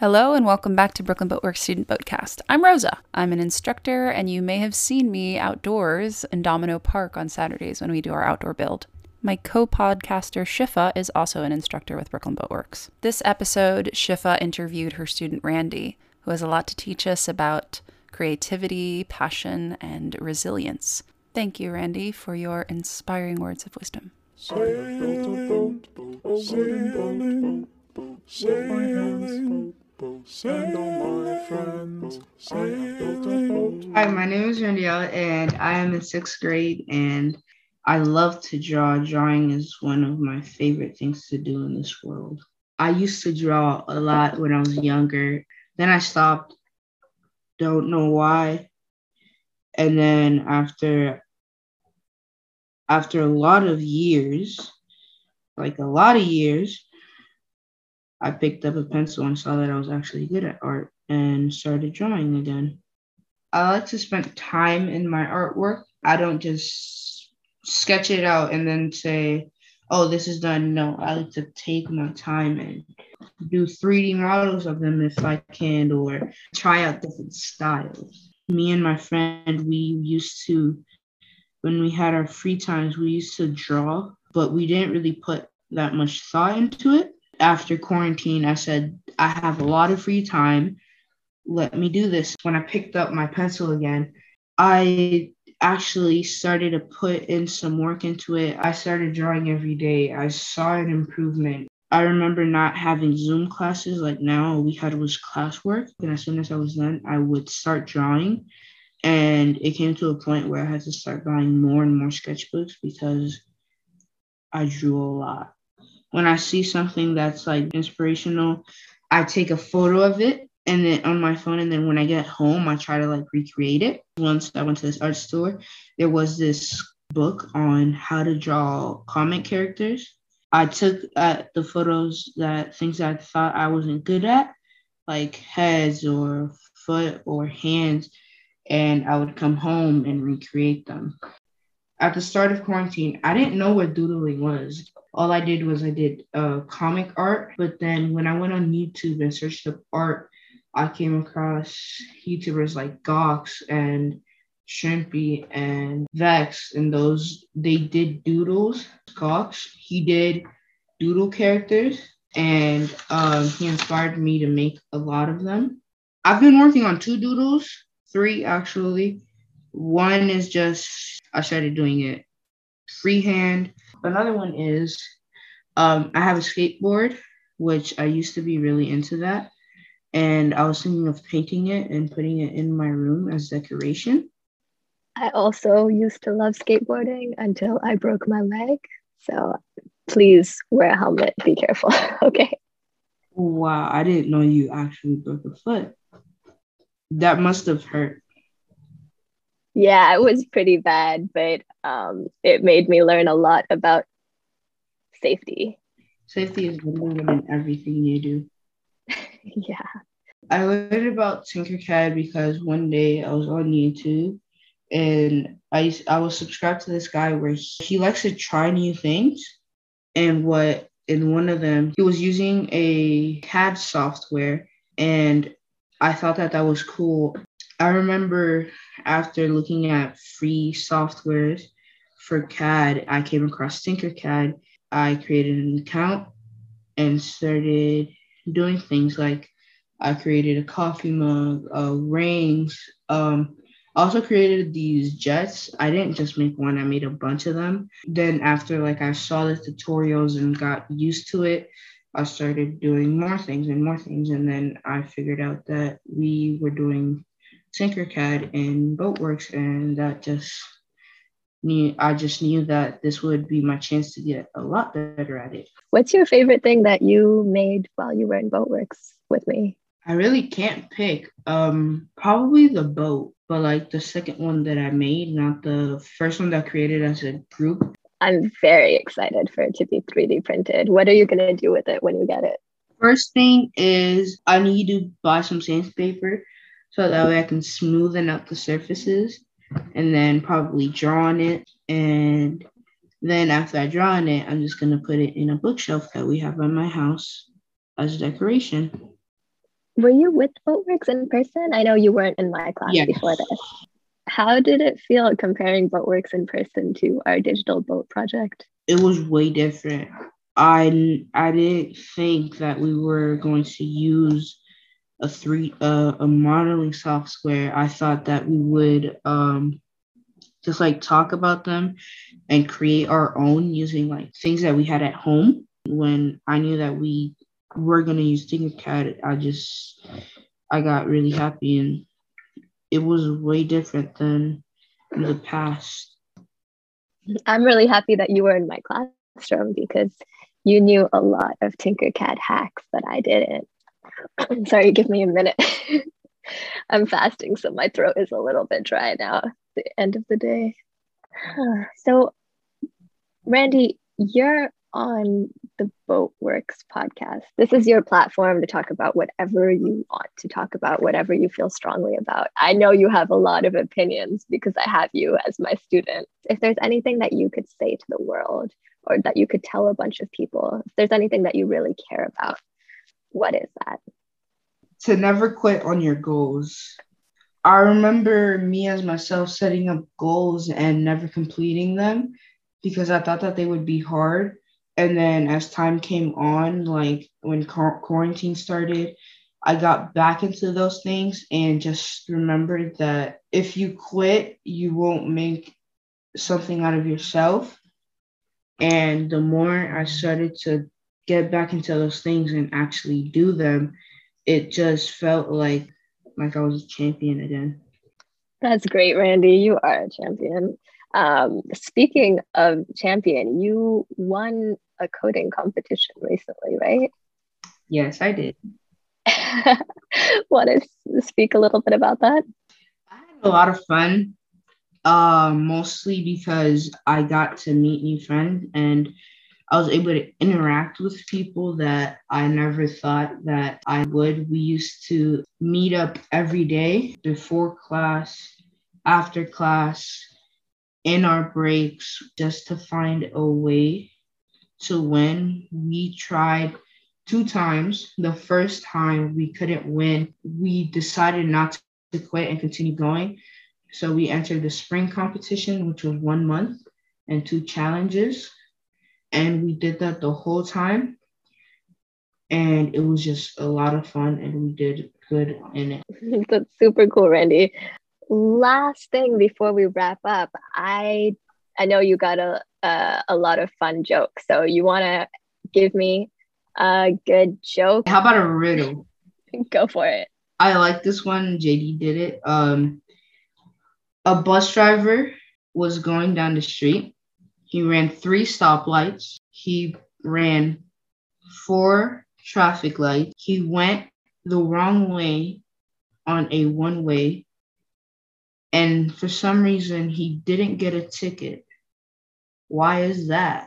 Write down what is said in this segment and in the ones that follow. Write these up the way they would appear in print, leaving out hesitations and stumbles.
Hello and welcome back to Brooklyn Boatworks Student Boatcast. I'm Rosa. I'm an instructor and you may have seen me outdoors in Domino Park on Saturdays when we do our outdoor build. My co-podcaster Shifa is also an instructor with Brooklyn Boatworks. This episode, Shifa interviewed her student Randy, who has a lot to teach us about creativity, passion, and resilience. Thank you, Randy, for your inspiring words of wisdom. Sailing, sailing, sailing, my hands, send all my friends, sailing. Hi, my name is Randiel, and I am in sixth grade, and I love to draw. Drawing is one of my favorite things to do in this world. I used to draw a lot when I was younger. Then I stopped, don't know why. And then after a lot of years, I picked up a pencil and saw that I was actually good at art and started drawing again. I like to spend time in my artwork. I don't just sketch it out and then say, oh, this is done. No, I like to take my time and do 3D models of them if I can, or try out different styles. Me and my friend, when we had our free times, we used to draw, but we didn't really put that much thought into it. After quarantine, I said, I have a lot of free time. Let me do this. When I picked up my pencil again, I actually started to put in some work into it. I started drawing every day. I saw an improvement. I remember not having Zoom classes like now. All we had was classwork. And as soon as I was done, I would start drawing. And it came to a point where I had to start buying more and more sketchbooks because I drew a lot. When I see something that's like inspirational, I take a photo of it and then on my phone. And then when I get home, I try to like recreate it. Once I went to this art store, there was this book on how to draw comic characters. I took the photos things that I thought I wasn't good at, like heads or foot or hands, and I would come home and recreate them. At the start of quarantine, I didn't know what doodling was. All I did was I did comic art, but then when I went on YouTube and searched up art, I came across YouTubers like Gox and Shrimpy and Vex, and they did doodles. Gox, he did doodle characters, and he inspired me to make a lot of them. I've been working on 2 doodles, 3 actually. One is just, I started doing it freehand. Another one is, I have a skateboard, which I used to be really into that. And I was thinking of painting it and putting it in my room as decoration. I also used to love skateboarding until I broke my leg. So please wear a helmet. Be careful. Okay. Wow, I didn't know you actually broke a foot. That must have hurt. Yeah, it was pretty bad, but it made me learn a lot about safety. Safety is number one in everything you do. Yeah. I learned about Tinkercad because one day I was on YouTube and I was subscribed to this guy where he likes to try new things. And in one of them, he was using a CAD software, and I thought that was cool. I remember after looking at free softwares for CAD, I came across Tinkercad. I created an account and started doing things like I created a coffee mug, rings. I also created these jets. I didn't just make one, I made a bunch of them. Then after I saw the tutorials and got used to it, I started doing more things. And then I figured out that we were doing Tinkercad and Boatworks, and I just knew that this would be my chance to get a lot better at it. What's your favorite thing that you made while you were in Boatworks with me? I really can't pick. Probably the boat, but the second one that I made, not the first one that I created as a group. I'm very excited for it to be 3D printed. What are you going to do with it when you get it? First thing is I need to buy some sandpaper so that way I can smoothen out the surfaces and then probably draw on it. And then after I draw on it, I'm just going to put it in a bookshelf that we have at my house as decoration. Were you with Boatworks in person? I know you weren't in my class Yes. before this. How did it feel comparing Boatworks in person to our digital boat project? It was way different. I didn't think that we were going to use a modeling software. I thought that we would just like talk about them and create our own using like things that we had at home. When I knew that we were gonna use Tinkercad, I got really happy, and it was way different than in the past. I'm really happy that you were in my classroom because you knew a lot of Tinkercad hacks that I didn't. Sorry, give me a minute. I'm fasting, so my throat is a little bit dry now at the end of the day. So, Randy, you're on the Boatworks podcast. This is your platform to talk about whatever you want to talk about, whatever you feel strongly about. I know you have a lot of opinions because I have you as my student. If there's anything that you could say to the world or that you could tell a bunch of people, if there's anything that you really care about, what is that? To never quit on your goals. I remember me as myself setting up goals and never completing them because I thought that they would be hard. And then as time came on, like when quarantine started, I got back into those things and just remembered that if you quit, you won't make something out of yourself. And the more I started to get back into those things and actually do them, it just felt like I was a champion again. That's great, Randy. You are a champion. Speaking of champion, you won a coding competition recently, right? Yes, I did. Want to speak a little bit about that? I had a lot of fun, mostly because I got to meet new friends and I was able to interact with people that I never thought that I would. We used to meet up every day before class, after class, in our breaks, just to find a way to win. We tried 2 times. The first time we couldn't win, we decided not to quit and continue going. So we entered the spring competition, which was 1 month and 2 challenges. And we did that the whole time. And it was just a lot of fun and we did good in it. That's super cool, Randy. Last thing before we wrap up, I know you got a lot of fun jokes. So you want to give me a good joke? How about a riddle? Go for it. I like this one. JD did it. A bus driver was going down the street. He ran 3 stoplights. He ran 4 traffic lights. He went the wrong way on a one-way. And for some reason, he didn't get a ticket. Why is that?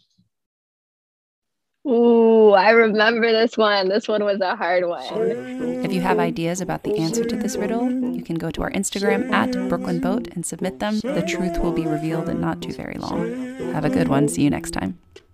Ooh, I remember this one. This one was a hard one. If you have ideas about the answer to this riddle, you can go to our Instagram at Brooklyn Boat and submit them. The truth will be revealed in not too very long. Have a good one. See you next time.